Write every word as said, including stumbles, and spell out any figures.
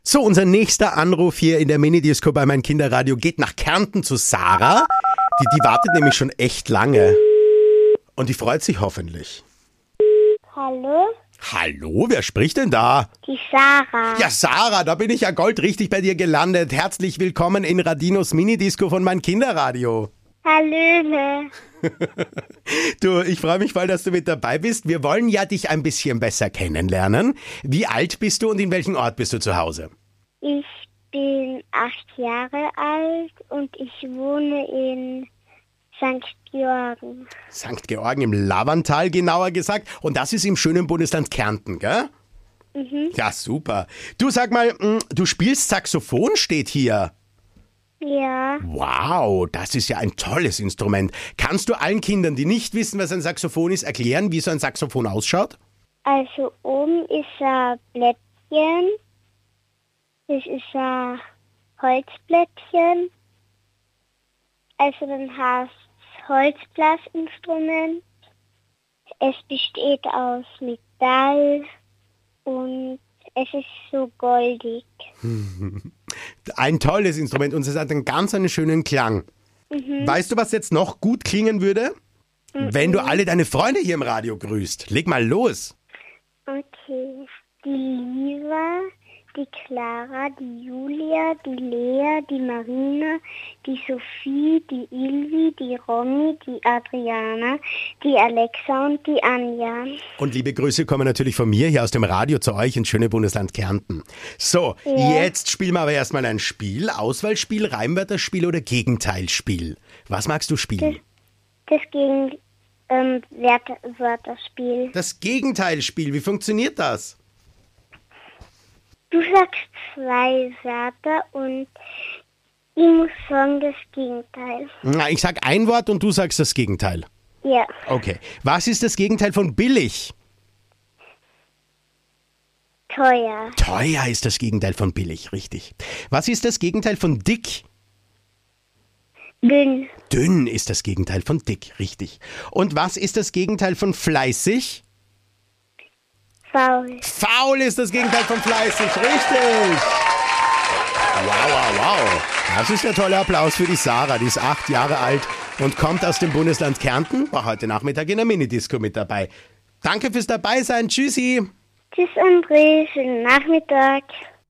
So, unser nächster Anruf hier in der Minidisco bei mein Kinderradio geht nach Kärnten zu Sarah. Die, die wartet nämlich schon echt lange. Und die freut sich hoffentlich. Hallo? Hallo, wer spricht denn da? Die Sarah. Ja, Sarah, da bin ich ja goldrichtig bei dir gelandet. Herzlich willkommen in Radinos Minidisco von mein Kinderradio. Hallöle. Du, ich freue mich voll, dass du mit dabei bist. Wir wollen ja dich ein bisschen besser kennenlernen. Wie alt bist du und in welchem Ort bist du zu Hause? Ich bin acht Jahre alt und ich wohne in Sankt Georgen. Sankt Georgen im Lavantal, genauer gesagt. Und das ist im schönen Bundesland Kärnten, gell? Mhm. Ja, super. Du, sag mal, du spielst Saxophon, steht hier. Ja. Wow, das ist ja ein tolles Instrument. Kannst du allen Kindern, die nicht wissen, was ein Saxophon ist, erklären, wie so ein Saxophon ausschaut? Also oben ist ein Blättchen. Das ist ein Holzblättchen. Also dann hast du Holzblasinstrument. Es besteht aus Metall und es ist so goldig. Ein tolles Instrument und es hat einen ganz einen schönen Klang. Mhm. Weißt du, was jetzt noch gut klingen würde? Mhm. Wenn du alle deine Freunde hier im Radio grüßt. Leg mal los. Okay. Die Lisa, die Clara, die Julia, die Lea, die Marina, die Sophie, die Ilvi, die Romy, die Adriana, die Alexa und die Anja. Und liebe Grüße kommen natürlich von mir hier aus dem Radio zu euch ins schöne Bundesland Kärnten. So, Ja. jetzt spielen wir aber erstmal ein Spiel. Auswahlspiel, Reimwörterspiel oder Gegenteilspiel. Was magst du spielen? Das gegen ähm, Wörter, Wörterspiel. Das Gegenteilspiel, wie funktioniert das? Du sagst zwei Wörter und ich muss sagen das Gegenteil. Na, ich sag ein Wort und du sagst das Gegenteil. Ja. Okay. Was ist das Gegenteil von billig? Teuer. Teuer ist das Gegenteil von billig, richtig. Was ist das Gegenteil von dick? Dünn. Dünn ist das Gegenteil von dick, richtig. Und was ist das Gegenteil von fleißig? Faul. Faul ist das Gegenteil von fleißig, richtig. Wow, wow, wow. Das ist der tolle Applaus für die Sarah, die ist acht Jahre alt und kommt aus dem Bundesland Kärnten, war heute Nachmittag in der Minidisco mit dabei. Danke fürs Dabeisein, tschüssi. Tschüss André, schönen Nachmittag.